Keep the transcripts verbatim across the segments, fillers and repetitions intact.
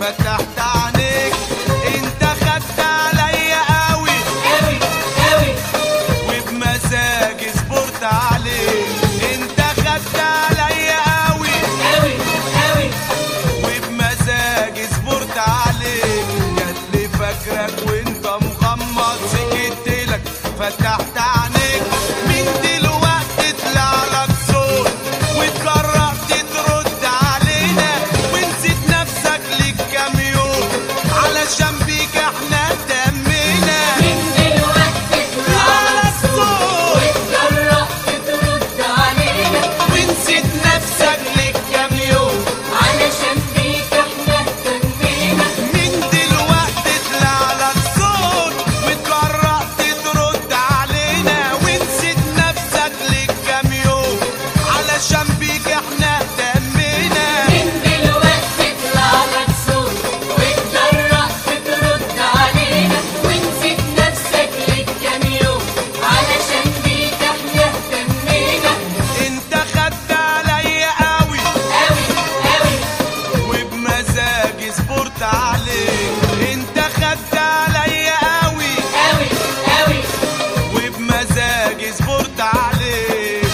فتحت عنيك. انت خدت عليا قوي قوي قوي وبمزاجي صبرت عليك. انت خدت عليا قوي قوي قوي وبمزاجي صبرت عليك. ياللي فاكرك وانت مغمض سكتلك فتحت عنيك. من دلوقتي طلع لك صوت واتجرأت ترد علينا ونسيت نفسك ليك كام يوم علشان بيك احنا تمينا. من دلوقتي طلع لك صوت واتجرأت ترد علينا ونسيت نفسك ليك كام يوم علشان بيك احنا اهتمينا. من دلوقتي طلع لك صوت واتجرأت ترد علينا ونسيت نفسك ليك كام يوم علشان بيك احنا تمينا. من دلوقتي طلع لك صوت واتجرأت ترد علينا ونسيت نفسك ليك كام يوم علشان بيك احنا اهتمينا. انت خدت عليا قوي قوي قوي وبمزاجي صبرت عليك. انت خدت عليا قوي قوي قوي وبمزاجي صبرت عليك.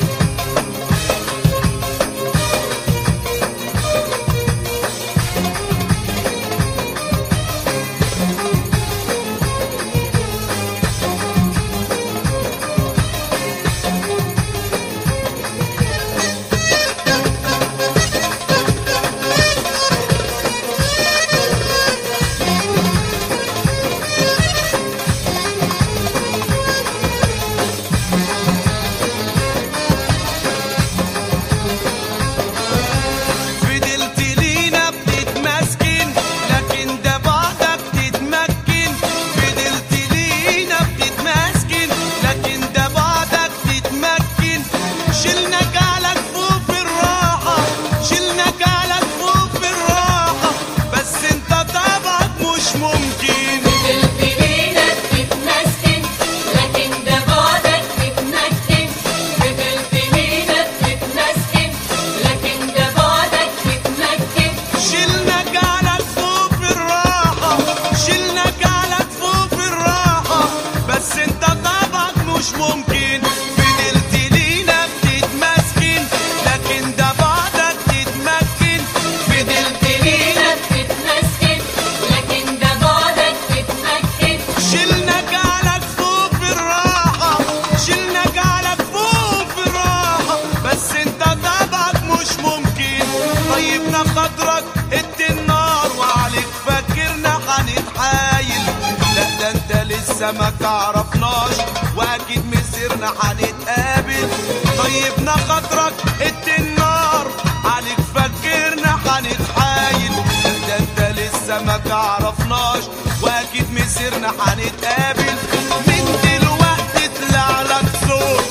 فضلت لينا بتتمسكن لكن ده بعدك تتمكن. فضلت لينا بتتمسكن لكن ده بعدك تتمكن. شلنا جعلك فوق في الراحة شلنا جعلك فوق في الراحة بس انت طبعك مش ممكن. فضلت لينا بتتمسكن لكن ده بعدك تتمكن. فضلت لينا بتتمسكن لكن ده بعدك تتمكن. شلنا جعلك فوق في الراحة شلنا جعلك فوق في الراحة بس انت طبعك مش ممكن. فضلت لينا بتتمسكن لكن ده بعدك تتمكن. فضلت لينا بتتمسكن لكن ده بعدك تتمكن. شلنا جعلك فوق في الراحة شلنا جعلك فوق في الراحة بس انت طبعك مش ممكن. طيبنا خاطرك ادي النار وعليك فاكرنا هنتحايل. لا ده انت لسه ما تعرفناش واكيد مسيرنا هنتقابل. طيبنا خاطرك ادي النار عليك فاكرنا هنتحايل. لا ده انت لسه ما تعرفناش واكيد مسيرنا هنتقابل. من دلوقتي طلع لك صوت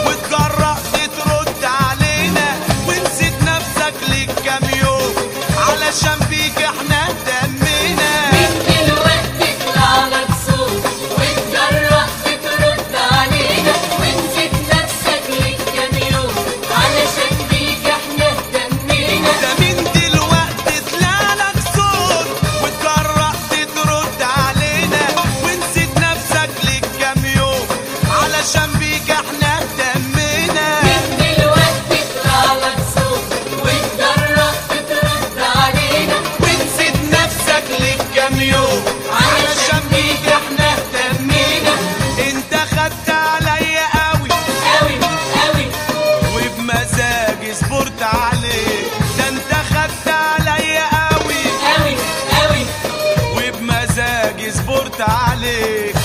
واتجرأت ترد علينا ونسيت نفسك ليك كام يوم علشان بيك احنا تمينا. من دلوقتي طلع لك صوت واتجرأت ترد علينا ونسيت نفسك ليك كام يوم علشان بيك احنا اهتمينا. ده من دلوقتي طلع لك صوت واتجرأت ترد علينا ونسيت نفسك ليك كام يوم علشان بيك احنا تمينا. من دلوقتي طلع لك صوت واتجرأت ترد علينا ونسيت نفسك ليك كام يوم علشان بيك احنا تمينا. انت خدت عليا قوي قوي قوي وبمزاجي صبرت عليك. ده انت خدت عليا قوي قوي قوي وبمزاجي صبرت عليك.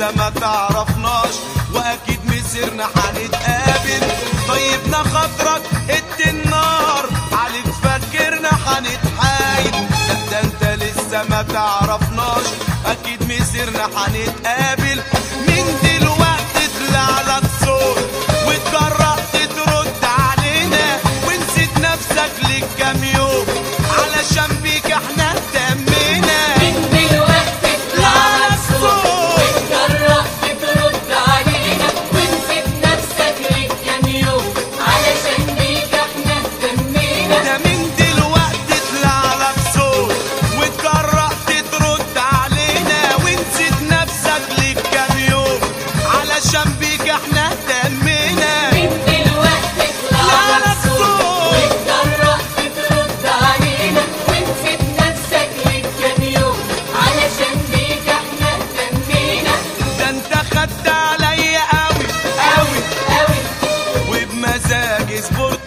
لسه ما تعرفناش واكيد مسيرنا هنتقابل. طيبنا خاطرك ادي النار عليك فاكرنا هنتحايل. لا ده انت لسه ما تعرفناش اكيد مسيرنا هنتقابل. من دلوقتي طلع لك صوت واتجرأت ترد علينا ونسيت نفسك ليك كام يوم علشان بيك احنا اهتمينا. من دلوقتي طلع لك صوت واتجرأت ترد علينا ونسيت نفسك ليك كام يوم علشان بيك احنا اهتمينا. ده من دلوقتي طلع لك صوت واتجرأت ترد علينا ونسيت نفسك ليك كام يوم علشان بيك احنا اهتمينا. من دلوقتي طلع لك صوت واتجرأت ترد علينا ونسيت نفسك ليك كام يوم علشان بيك احنا اهتمينا. ده انت خدت عليا قوي قوي قوي وبمزاجي صبرت